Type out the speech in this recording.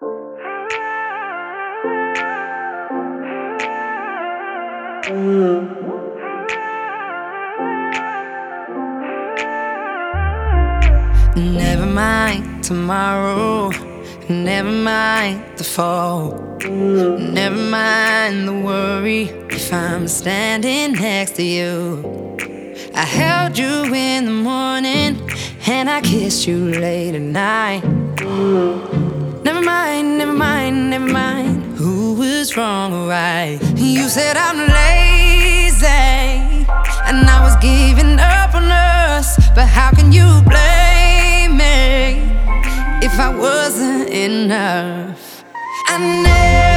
Never mind tomorrow, never mind the fall, never mind the worry if I'm standing next to you. I held you in the morning and I kissed you late at night. Never mind, never mind, never mind who was wrong or right. You said I'm lazy and I was giving up on us, but how can you blame me if I wasn't enough? I never